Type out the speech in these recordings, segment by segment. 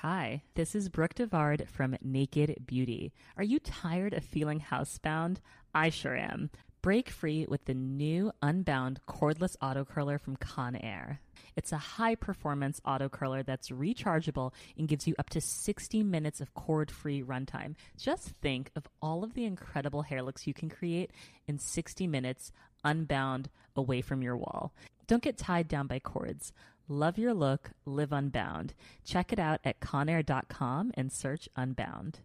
Hi, this is Brooke Devard from Naked Beauty. Are you tired of feeling housebound? I sure am. Break free with the new Unbound cordless auto curler from Conair. It's a high-performance auto curler that's rechargeable and gives you up to 60 minutes of cord-free runtime. Just think of all of the incredible hair looks you can create in 60 minutes unbound away from your wall. Don't get tied down by cords. Love your look, live unbound. Check it out at conair.com and search Unbound.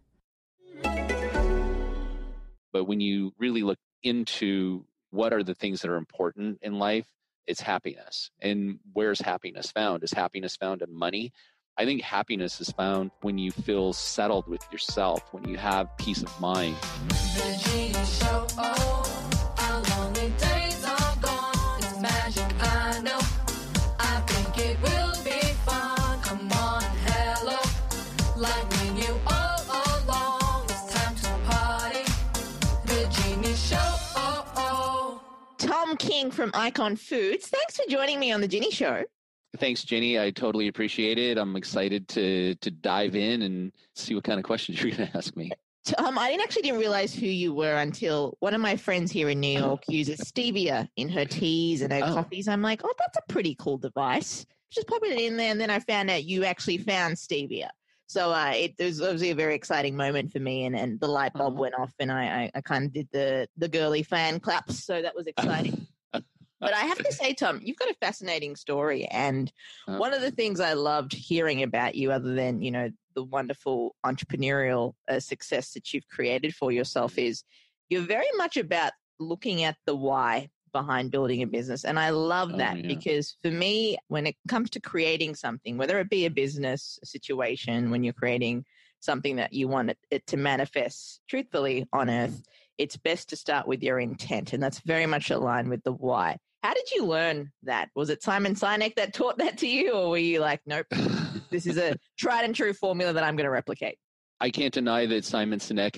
But when you really look into what are the things that are important in life, it's happiness. And where's happiness found? Is happiness found in money? I think happiness is found when you feel settled with yourself, when you have peace of mind. The Genie Show, oh, our lonely days are gone. It's magic, I know. I think it will be fun. Come on, hello, like me, you all along. It's time to party. The Genie Show, oh, oh. Tom King from Icon Foods. Thanks for joining me on the Ginny Show. Thanks, Jenny. I totally appreciate it. I'm excited to dive in and see what kind of questions you're going to ask me. I didn't realize who you were until one of my friends here in New York uses stevia in her teas and her coffees. I'm like, oh, that's a pretty cool device. Just popping it in there, and then I found out you actually found stevia. So it was obviously a very exciting moment for me, and the light bulb went off, and I kind of did the girly fan claps, so that was exciting. But I have to say, Tom, you've got a fascinating story, and one of the things I loved hearing about you, other than, you know, the wonderful entrepreneurial success that you've created for yourself, is you're very much about looking at the why behind building a business. And I love that because for me, when it comes to creating something, whether it be a business a situation, when you're creating something that you want it to manifest truthfully on earth, it's best to start with your intent. And that's very much aligned with the why. How did you learn that? Was it Simon Sinek that taught that to you? Or were you like, nope, this is a tried and true formula that I'm going to replicate? I can't deny that Simon Sinek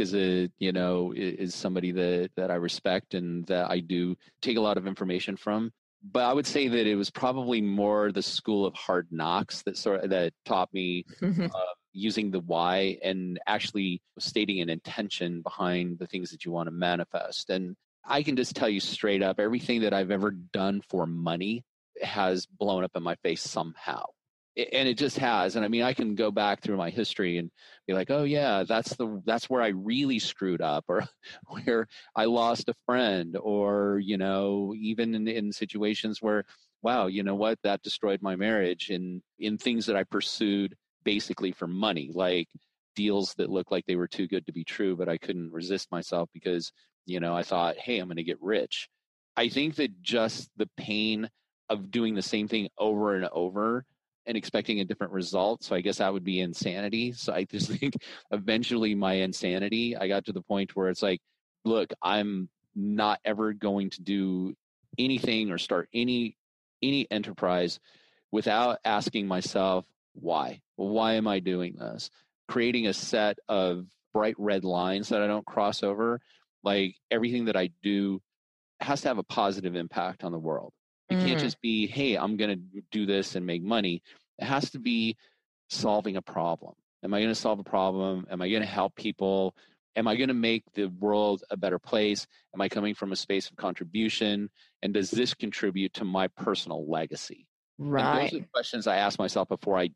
is somebody that I respect and that I do take a lot of information from. But I would say that it was probably more the school of hard knocks that taught me using the why and actually stating an intention behind the things that you want to manifest. And I can just tell you straight up, everything that I've ever done for money has blown up in my face somehow. And it just has. And I mean, I can go back through my history and be like, oh yeah, that's where I really screwed up, or where I lost a friend, or, you know, even in situations where, wow, you know what, that destroyed my marriage, and in things that I pursued basically for money, like deals that looked like they were too good to be true, but I couldn't resist myself because, you know, I thought, hey, I'm going to get rich. I think that just the pain of doing the same thing over and over and expecting a different result. So I guess that would be insanity. So I just think eventually my insanity, I got to the point where it's like, look, I'm not ever going to do anything or start any enterprise without asking myself, why? Why am I doing this? Creating a set of bright red lines that I don't cross over. Like everything that I do has to have a positive impact on the world. It can't just be, hey, I'm going to do this and make money. It has to be solving a problem. Am I going to solve a problem? Am I going to help people? Am I going to make the world a better place? Am I coming from a space of contribution? And does this contribute to my personal legacy? Right. And those are the questions I ask myself before I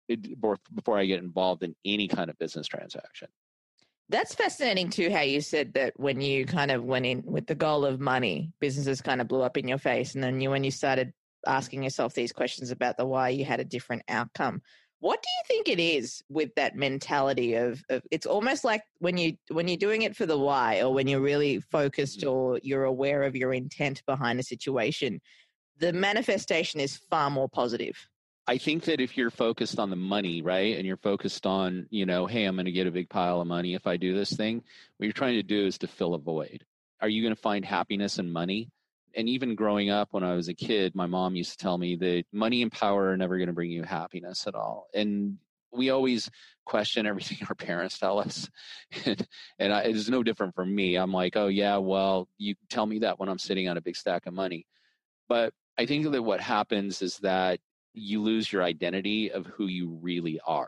get involved in any kind of business transaction. That's fascinating too, how you said that when you kind of went in with the goal of money, businesses kind of blew up in your face. And then when you started asking yourself these questions about the why, you had a different outcome. What do you think it is with that mentality of it's almost like when you're doing it for the why, or when you're really focused or you're aware of your intent behind a situation, the manifestation is far more positive. I think that if you're focused on the money, right, and you're focused on, you know, hey, I'm going to get a big pile of money if I do this thing, what you're trying to do is to fill a void. Are you going to find happiness in money? And even growing up when I was a kid, my mom used to tell me that money and power are never going to bring you happiness at all. And we always question everything our parents tell us. It's no different for me. I'm like, oh, yeah, well, you tell me that when I'm sitting on a big stack of money. But I think that what happens is that you lose your identity of who you really are.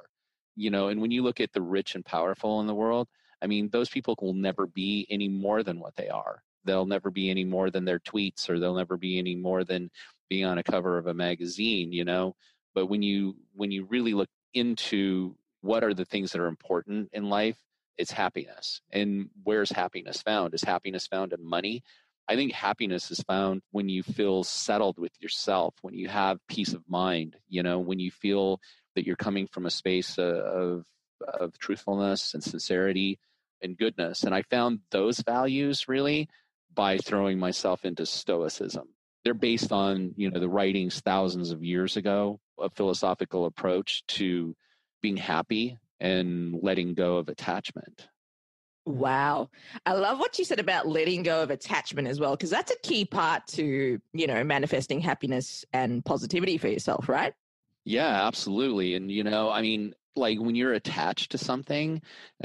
And when you look at the rich and powerful in the world, I mean, those people will never be any more than what they are. They'll never be any more than their tweets, or they'll never be any more than being on a cover of a magazine, But when you really look into what are the things that are important in life, it's happiness. And where's happiness found? Is happiness found in money? I think happiness is found when you feel settled with yourself, when you have peace of mind, when you feel that you're coming from a space of truthfulness and sincerity and goodness. And I found those values really by throwing myself into Stoicism. They're based on, the writings thousands of years ago, a philosophical approach to being happy and letting go of attachment. Wow. I love what you said about letting go of attachment as well, because that's a key part to, manifesting happiness and positivity for yourself, right? Yeah, absolutely. And, like when you're attached to something,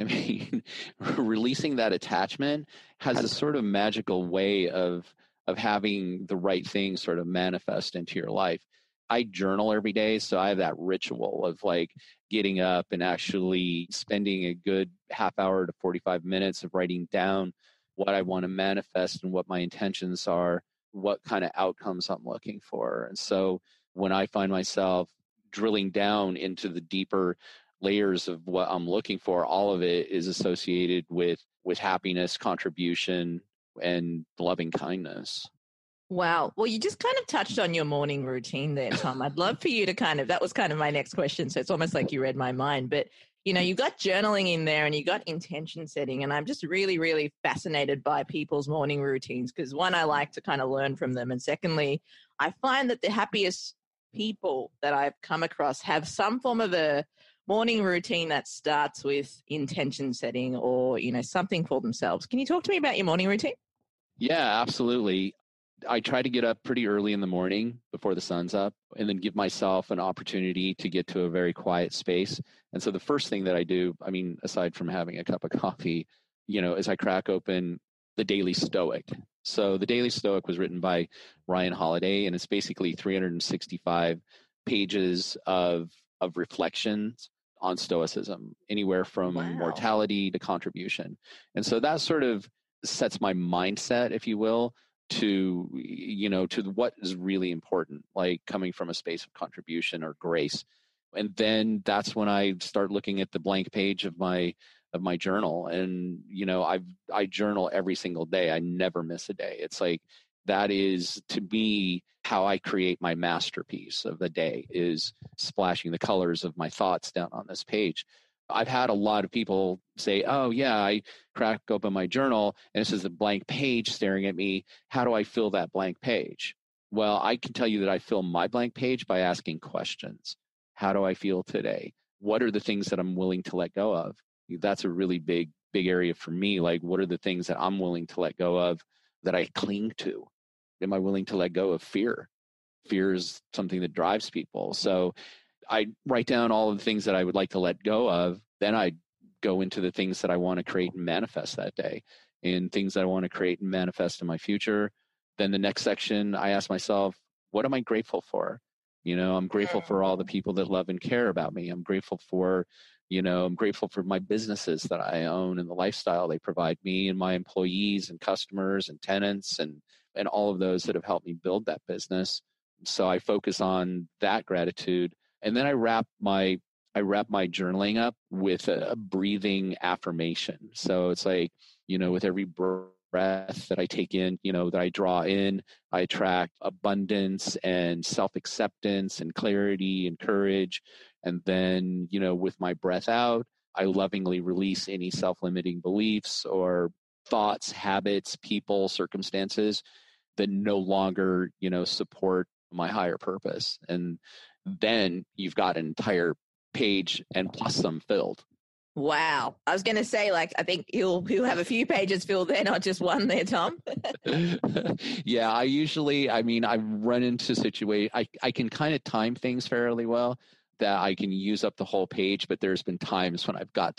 releasing that attachment has a sort of magical way of having the right thing sort of manifest into your life. I journal every day, so I have that ritual of like getting up and actually spending a good half hour to 45 minutes of writing down what I want to manifest and what my intentions are, what kind of outcomes I'm looking for. And so when I find myself drilling down into the deeper layers of what I'm looking for, all of it is associated with happiness, contribution, and loving kindness. Wow. Well, you just kind of touched on your morning routine there, Tom. I'd love for you to that was kind of my next question. So it's almost like you read my mind. But, you got journaling in there and you got intention setting. And I'm just really, really fascinated by people's morning routines because, one, I like to kind of learn from them. And secondly, I find that the happiest people that I've come across have some form of a morning routine that starts with intention setting or, something for themselves. Can you talk to me about your morning routine? Yeah, absolutely. I try to get up pretty early in the morning before the sun's up and then give myself an opportunity to get to a very quiet space. And so the first thing that I do, aside from having a cup of coffee, is I crack open the Daily Stoic. So the Daily Stoic was written by Ryan Holiday, and it's basically 365 pages of reflections on Stoicism, anywhere from mortality to contribution. And so that sort of sets my mindset, if you will, to what is really important, like coming from a space of contribution or grace. And then that's when I start looking at the blank page of my journal. And, I journal every single day. I never miss a day. It's like, that is to me how I create my masterpiece of the day, is splashing the colors of my thoughts down on this page. I've had a lot of people say, oh, yeah, I crack open my journal and it says a blank page staring at me. How do I fill that blank page? Well, I can tell you that I fill my blank page by asking questions. How do I feel today? What are the things that I'm willing to let go of? That's a really big area for me. Like, what are the things that I'm willing to let go of that I cling to? Am I willing to let go of fear? Fear is something that drives people. So I write down all of the things that I would like to let go of. Then I go into the things that I want to create and manifest that day, and things that I want to create and manifest in my future. Then the next section, I ask myself, what am I grateful for? I'm grateful for all the people that love and care about me. I'm grateful for my businesses that I own and the lifestyle they provide me, and my employees and customers and tenants and all of those that have helped me build that business. So I focus on that gratitude. And then I wrap my journaling up with a breathing affirmation. So it's like, with every breath that I take in, that I draw in, I attract abundance and self-acceptance and clarity and courage. And then, with my breath out, I lovingly release any self-limiting beliefs or thoughts, habits, people, circumstances that no longer, support my higher purpose. And then you've got an entire page and plus some filled. Wow. I was going to say, I think he'll have a few pages filled there, not just one there, Tom. Yeah, I run into situations, I can kind of time things fairly well. that I can use up the whole page, but there's been times when I've gotten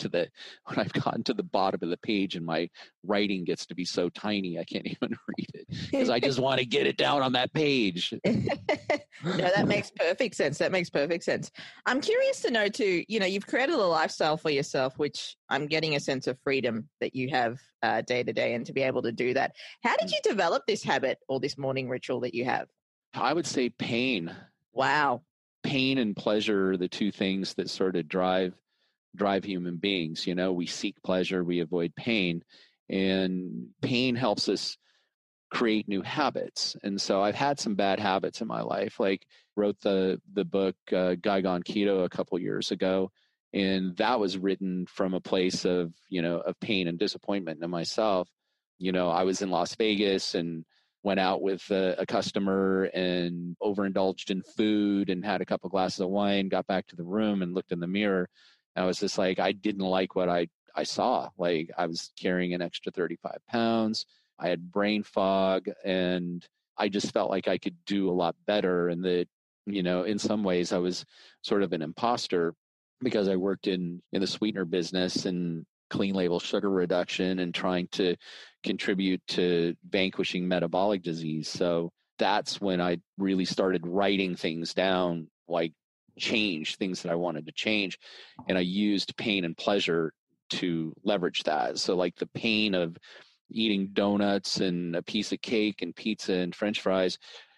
to the bottom of the page and my writing gets to be so tiny I can't even read it because I just want to get it down on that page. No, that makes perfect sense. That makes perfect sense. I'm curious to know too, you've created a lifestyle for yourself, which I'm getting a sense of freedom that you have day to day, and to be able to do that. How did you develop this habit or this morning ritual that you have? I would say pain. Wow. Pain and pleasure are the two things that sort of drive human beings. We seek pleasure, we avoid pain, and pain helps us create new habits. And so I've had some bad habits in my life, like wrote the book Guy Gone Keto a couple years ago, and that was written from a place of of pain and disappointment in myself. I was in Las Vegas and went out with a customer and overindulged in food and had a couple glasses of wine, got back to the room and looked in the mirror. And I was just like, I didn't like what I saw. Like, I was carrying an extra 35 pounds. I had brain fog, and I just felt like I could do a lot better. And that, in some ways I was sort of an imposter because I worked in the sweetener business and clean label sugar reduction and trying to contribute to vanquishing metabolic disease. So that's when I really started writing things down, like change things that I wanted to change. And I used pain and pleasure to leverage that. So like the pain of eating donuts and a piece of cake and pizza and French fries,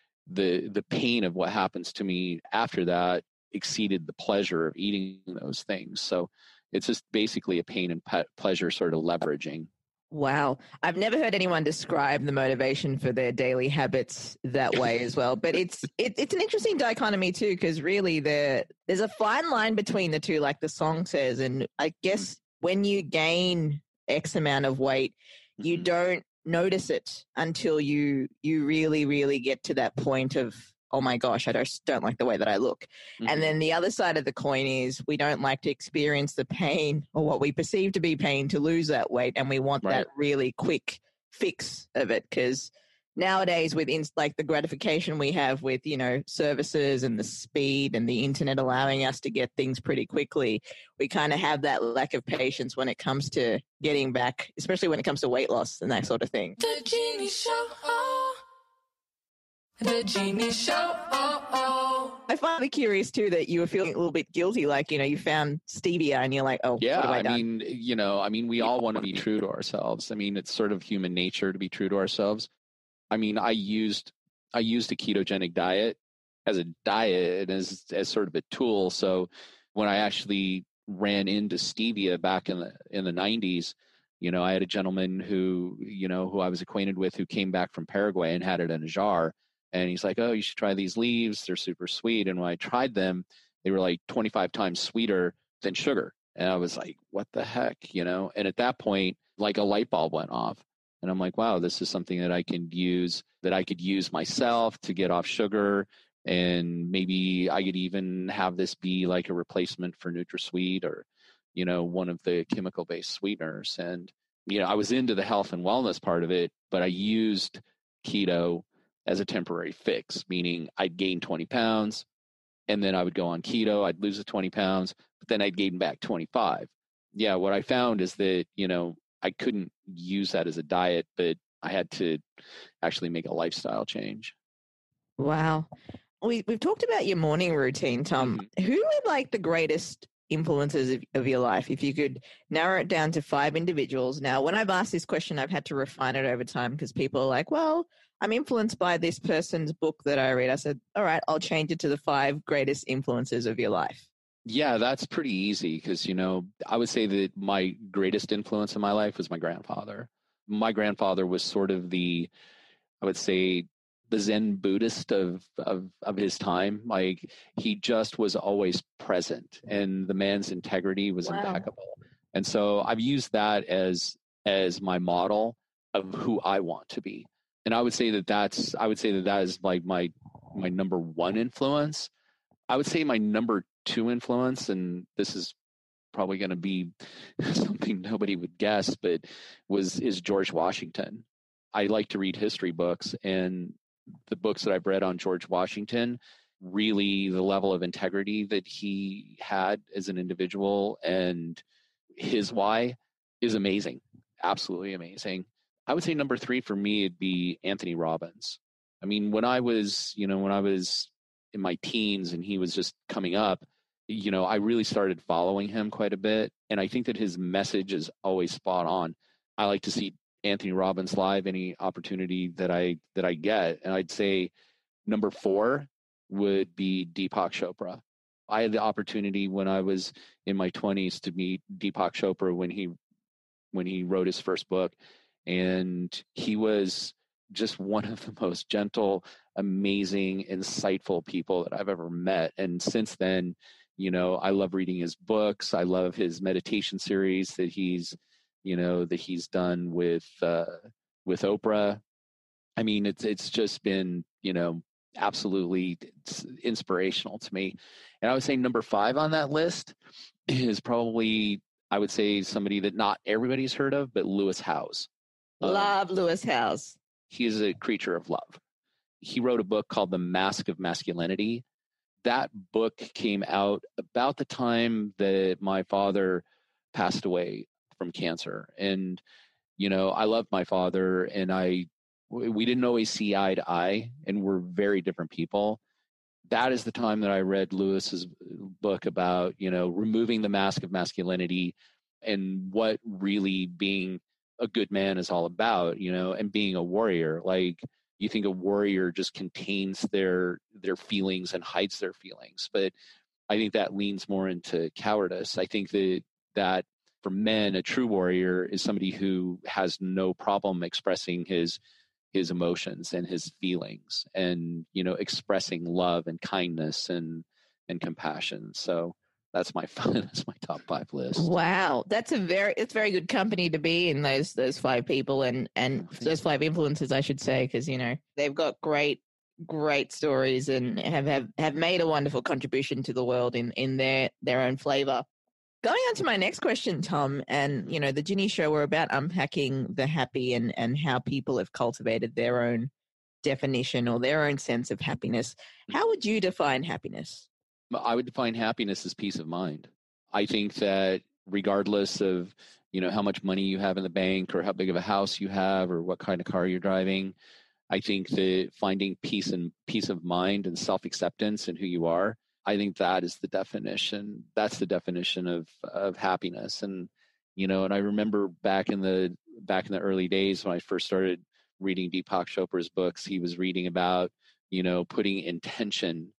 the pain of what happens to me after that exceeded the pleasure of eating those things. So it's just basically a pain and pleasure sort of leveraging. Wow. I've never heard anyone describe the motivation for their daily habits that way as well. But it's an interesting dichotomy too, because really there's a fine line between the two, like the song says. And I guess when you gain X amount of weight, you don't notice it until you really, really get to that point of, oh my gosh, I just don't like the way that I look. And then the other side of the coin is we don't like to experience the pain or what we perceive to be pain to lose that weight. And we want that really quick fix of it, because nowadays with like the gratification we have with, services and the speed and the internet allowing us to get things pretty quickly, we kind of have that lack of patience when it comes to getting back, especially when it comes to weight loss and that sort of thing. The Genie Show. The Genie Show. I find it curious too that you were feeling a little bit guilty, like, you found stevia and you're like, oh, yeah, what have I done? I mean, we all want to be true to ourselves. I mean, it's sort of human nature to be true to ourselves. I mean, I used a ketogenic diet as a diet and as sort of a tool. So when I actually ran into stevia back in the 90s, I had a gentleman who I was acquainted with who came back from Paraguay and had it in a jar. And he's like, oh, you should try these leaves. They're super sweet. And when I tried them, they were like 25 times sweeter than sugar. And I was like, what the heck, And at that point, like a light bulb went off. And I'm like, wow, this is something that I could use myself to get off sugar. And maybe I could even have this be like a replacement for NutraSweet or, one of the chemical-based sweeteners. And, I was into the health and wellness part of it, but I used keto as a temporary fix, meaning I'd gain 20 pounds and then I would go on keto. I'd lose the 20 pounds, but then I'd gain back 25. Yeah, what I found is that, I couldn't use that as a diet, but I had to actually make a lifestyle change. Wow. We've talked about your morning routine, Tom. Who are like the greatest influences of your life? If you could narrow it down to 5 individuals. Now, when I've asked this question, I've had to refine it over time because people are like, well, I'm influenced by this person's book that I read. I said, all right, I'll change it to the 5 greatest influences of your life. Yeah, that's pretty easy because, I would say that my greatest influence in my life was my grandfather. My grandfather was sort of I would say, the Zen Buddhist of his time. Like, he just was always present and the man's integrity was impeccable. And so I've used that as my model of who I want to be. And I would say that is like my number 1 influence. I would say my number 2 influence, and this is probably going to be something nobody would guess, but is George Washington. I like to read history books, and the books that I've read on George Washington really the level of integrity that he had as an individual, and his why is amazing. Absolutely amazing. I would say number 3 for me would be Anthony Robbins. I mean, when I was in my teens and he was just coming up, I really started following him quite a bit. And I think that his message is always spot on. I like to see Anthony Robbins live any opportunity that I get. And I'd say number 4 would be Deepak Chopra. I had the opportunity when I was in my 20s to meet Deepak Chopra when he wrote his first book. And he was just one of the most gentle, amazing, insightful people that I've ever met. And since then, I love reading his books. I love his meditation series that he's done with Oprah. I mean, it's just been, absolutely inspirational to me. And I would say number 5 on that list is probably, I would say, somebody that not everybody's heard of, but Lewis Howes. Love Lewis Howes. He is a creature of love. He wrote a book called The Mask of Masculinity. That book came out about the time that my father passed away from cancer. And, I loved my father, and we didn't always see eye to eye, and we're very different people. That is the time that I read Lewis's book about, removing the mask of masculinity and what really being a good man is all about, and being a warrior. Like, you think a warrior just contains their feelings and hides their feelings, but I think that leans more into cowardice. I think that for men, a true warrior is somebody who has no problem expressing his emotions and his feelings, and expressing love and kindness and compassion. So that's my top 5 list. Wow, it's very good company to be in, those 5 people and those 5 influencers, I should say, because they've got great stories and have made a wonderful contribution to the world in their own flavor. Going on to my next question, Tom, and the Ginny Show, we're about unpacking the happy and how people have cultivated their own definition or their own sense of happiness. How would you define happiness? I would define happiness as peace of mind. I think that regardless of, how much money you have in the bank or how big of a house you have or what kind of car you're driving, I think that finding peace of mind and self-acceptance in who you are, I think that is the definition. That's the definition of happiness. And, and I remember back in the early days when I first started reading Deepak Chopra's books, he was reading about, putting intention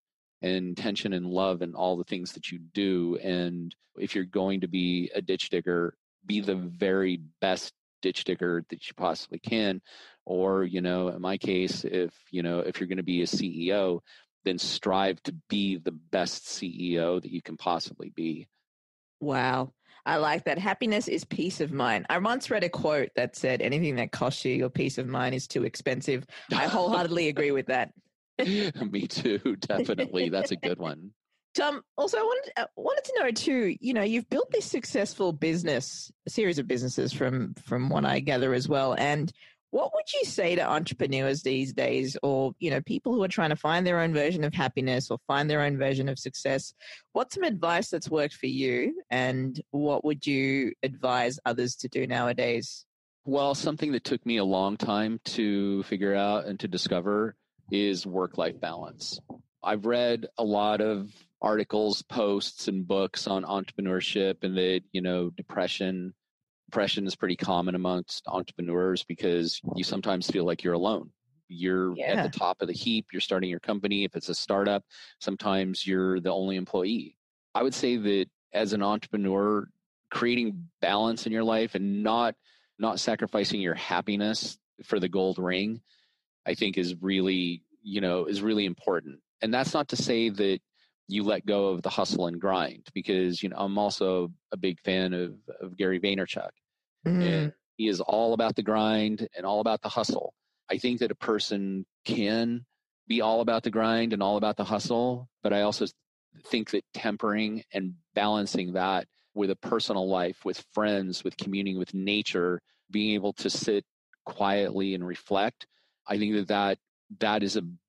and love in all the things that you do. And if you're going to be a ditch digger, be the very best ditch digger that you possibly can. Or, in my case, if you're going to be a CEO, then strive to be the best CEO that you can possibly be. Wow. I like that. Happiness is peace of mind. I once read a quote that said, anything that costs you your peace of mind is too expensive. I wholeheartedly agree with that. Me too, definitely. That's a good one. Tom, also, I wanted to know too, you've built this successful business, a series of businesses from what I gather as well. And what would you say to entrepreneurs these days, or, people who are trying to find their own version of happiness or find their own version of success? What's some advice that's worked for you, and what would you advise others to do nowadays? Well, something that took me a long time to figure out and to discover is work-life balance. I've read a lot of articles, posts, and books on entrepreneurship, and that, depression is pretty common amongst entrepreneurs because you sometimes feel like you're alone. You're at the top of the heap. You're starting your company. If it's a startup, sometimes you're the only employee. I would say that as an entrepreneur, creating balance in your life and not sacrificing your happiness for the gold ring, I think is really important. And that's not to say that you let go of the hustle and grind, because, I'm also a big fan of Gary Vaynerchuk. And he is all about the grind and all about the hustle. I think that a person can be all about the grind and all about the hustle, but I also think that tempering and balancing that with a personal life, with friends, with communing with nature, being able to sit quietly and reflect, I think that is a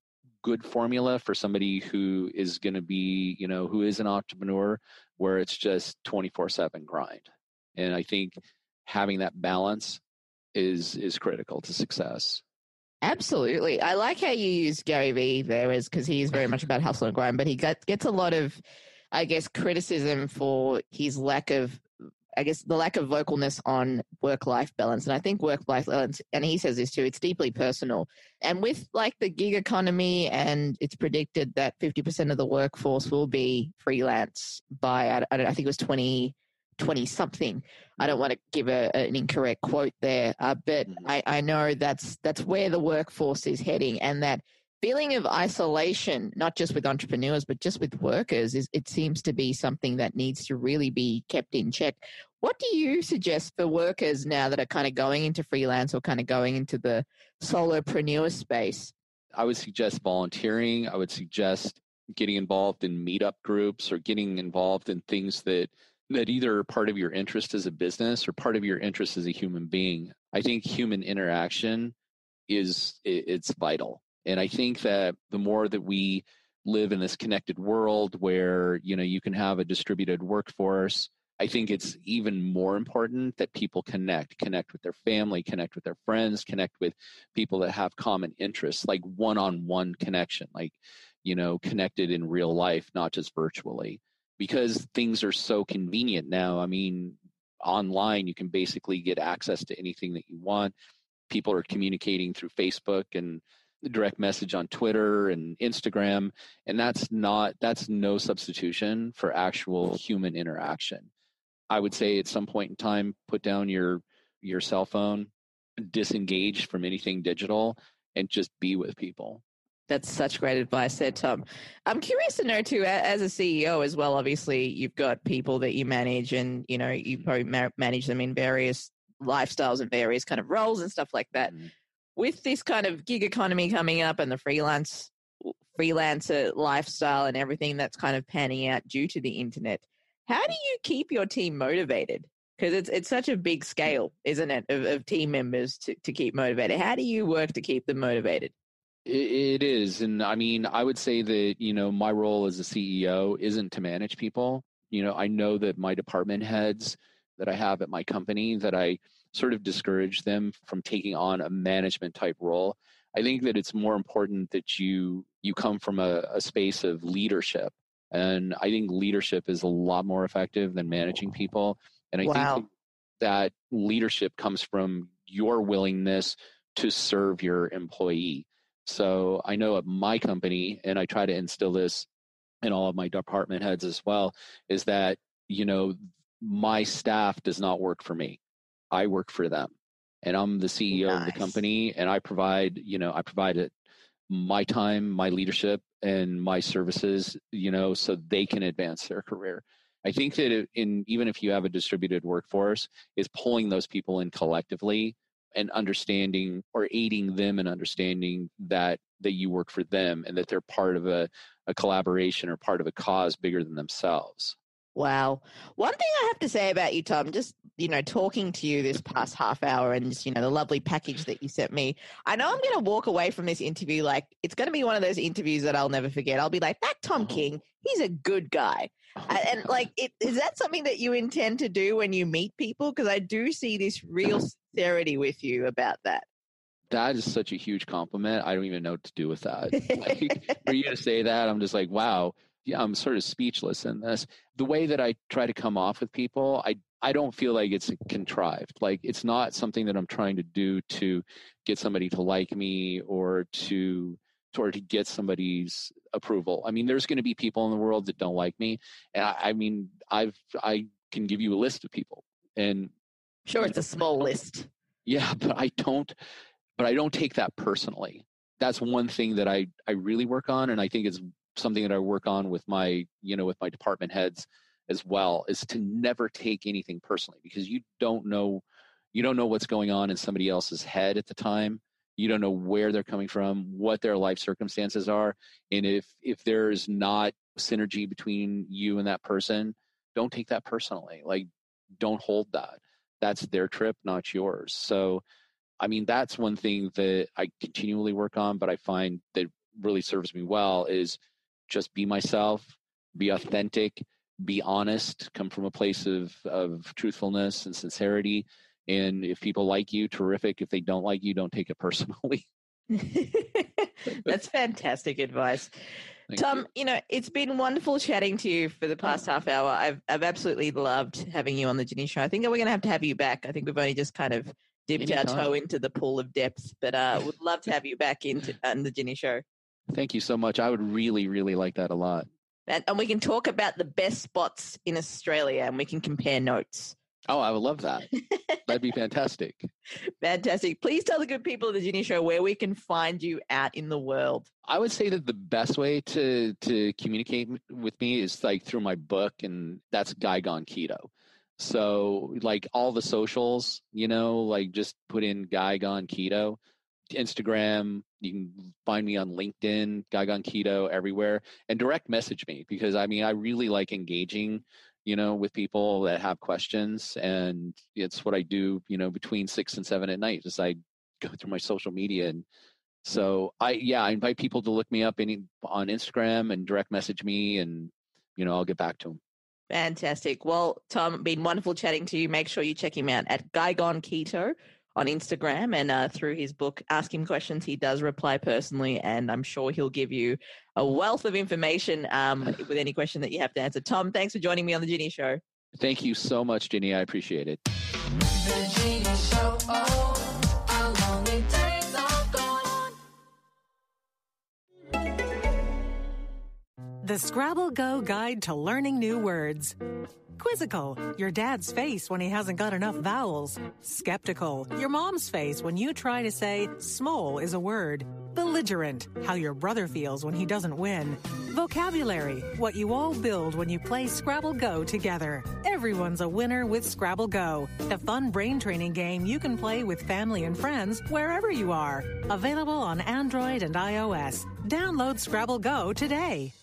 good formula for somebody who is going to be, who is an entrepreneur, where it's just 24/7 grind. And I think having that balance is critical to success. Absolutely. I like how you use Gary Vee there, because he is very much about hustle and grind, but he gets a lot of, I guess, criticism for his lack of vocalness on work-life balance. And I think work-life balance, and he says this too, it's deeply personal. And with like the gig economy, and it's predicted that 50% of the workforce will be freelance by, I think it was 20 something. I don't want to give an incorrect quote there, but I know that's where the workforce is heading, and that feeling of isolation, not just with entrepreneurs, but just with workers, it seems to be something that needs to really be kept in check. What do you suggest for workers now that are kind of going into freelance or kind of going into the solopreneur space? I would suggest volunteering. I would suggest getting involved in meetup groups, or getting involved in things that either are part of your interest as a business or part of your interest as a human being. I think human interaction it's vital. And I think that the more that we live in this connected world where, you can have a distributed workforce, I think it's even more important that people connect with their family, connect with their friends, connect with people that have common interests, like one-on-one connection, like, connected in real life, not just virtually, because things are so convenient now. I mean, online, you can basically get access to anything that you want. People are communicating through Facebook and direct message on Twitter and Instagram, and that's no substitution for actual human interaction. I would say at some point in time, put down your cell phone, disengage from anything digital, and just be with people. That's such great advice there, Tom. I'm curious to know too, as a CEO as well, obviously you've got people that you manage, and you probably manage them in various lifestyles and various kind of roles and stuff like that. Mm-hmm. With this kind of gig economy coming up and the freelancer lifestyle and everything that's kind of panning out due to the internet, how do you keep your team motivated? Because it's such a big scale, isn't it, of team members to keep motivated. How do you work to keep them motivated? It is. And I mean, I would say that, my role as a CEO isn't to manage people. I know that my department heads that I have at my company, that I sort of discourage them from taking on a management type role. I think that it's more important that you come from a space of leadership. And I think leadership is a lot more effective than managing people. And I think that leadership comes from your willingness to serve your employee. So I know at my company, and I try to instill this in all of my department heads as well, is that, my staff does not work for me. I work for them. And I'm the CEO of the company, and I provide my time, my leadership, and my services, so they can advance their career. I think that even if you have a distributed workforce, is pulling those people in collectively and understanding, or aiding them in understanding that you work for them, and that they're part of a collaboration or part of a cause bigger than themselves. Wow. One thing I have to say about you, Tom, just, talking to you this past half hour, and just, the lovely package that you sent me, I know I'm going to walk away from this interview like it's going to be one of those interviews that I'll never forget. I'll be like, that Tom King, he's a good guy. And like, is that something that you intend to do when you meet people? Because I do see this real sincerity with you about that. That is such a huge compliment. I don't even know what to do with that. Like, for you to say that, I'm just like, wow. Yeah, I'm sort of speechless in this. The way that I try to come off with people, I don't feel like it's contrived. Like, it's not something that I'm trying to do to get somebody to like me, or to get somebody's approval. I mean, there's going to be people in the world that don't like me. And I can give you a list of people. And sure, it's a small list. Yeah, but I don't take that personally. That's one thing that I really work on. And I think it's something that I work on with my department heads as well, is to never take anything personally, because you don't know what's going on in somebody else's head at the time. You don't know where they're coming from, what their life circumstances are. And if there's not synergy between you and that person, don't take that personally. Like, don't hold that. That's their trip, not yours. So, I mean, that's one thing that I continually work on, but I find that really serves me well is just be myself, be authentic, be honest, come from a place of truthfulness and sincerity. And if people like you, terrific. If they don't like you, don't take it personally. That's fantastic advice. Thank Tom, it's been wonderful chatting to you for the past half hour. I've absolutely loved having you on the Ginny Show. I think we're going to have you back. I think we've only just kind of dipped our toe into the pool of depth, but would love to have you back on the Ginny Show. Thank you so much. I would really, really like that a lot. And we can talk about the best spots in Australia and we can compare notes. Oh, I would love that. That'd be fantastic. Fantastic. Please tell the good people of the Ginny Show where we can find you out in the world. I would say that the best way to communicate with me is like through my book, and that's Guy Gone Keto. So like all the socials, like just put in Guy Gone Keto. Instagram, you can find me on LinkedIn, Guy Gone Keto, everywhere, and direct message me because I really like engaging, with people that have questions, and it's what I do, between 6 and 7 at night as I go through my social media. And so I invite people to look me up on Instagram and direct message me, and, I'll get back to them. Fantastic. Well, Tom, been wonderful chatting to you. Make sure you check him out at Guy Gone Keto on Instagram, and through his book, Ask Him Questions. He does reply personally, and I'm sure he'll give you a wealth of information with any question that you have to answer. Tom, thanks for joining me on the Ginny Show. Thank you so much, Ginny. I appreciate it. The Ginny Show, oh, our lonely days are gone. The Scrabble Go Guide to Learning New Words. Quizzical, your dad's face when he hasn't got enough vowels. Skeptical, your mom's face when you try to say small is a word. Belligerent, how your brother feels when he doesn't win. Vocabulary, what you all build when you play Scrabble Go together. Everyone's a winner with Scrabble Go, a fun brain training game you can play with family and friends wherever you are. Available on Android and iOS. Download Scrabble Go today.